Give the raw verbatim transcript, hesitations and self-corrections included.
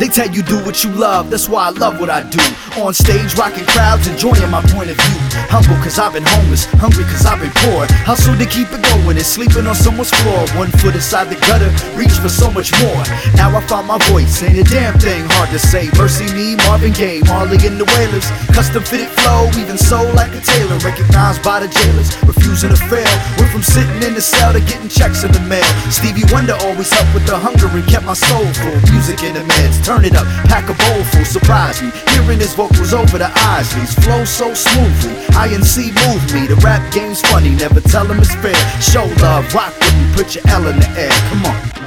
They tell you do what you love, that's why I love what I do. On stage, rocking crowds, enjoying my point of view. Humble cause I've been homeless, hungry cause I've been poor. Hustle to keep it going and sleeping on someone's floor. One foot inside the gutter, reach for so much more. Now I found my voice, ain't a damn thing hard to say. Mercy me, Marvin Gaye, Marley and the Wailers. Custom fitted flow, even soul like a tailor. Recognized by the jailers, refusing to fail. Went from sitting in the cell to getting checks in the mail. Stevie Wonder always helped with the hunger and kept my soul full. Music in the meds, turn it up, pack a bowl full. Surprise me, hearing his vocals over the Isleys. Flow so smoothly, I N C move me. The rap game's funny, never tell him it's fair. Show love, rock with me, put your L in the air, come on.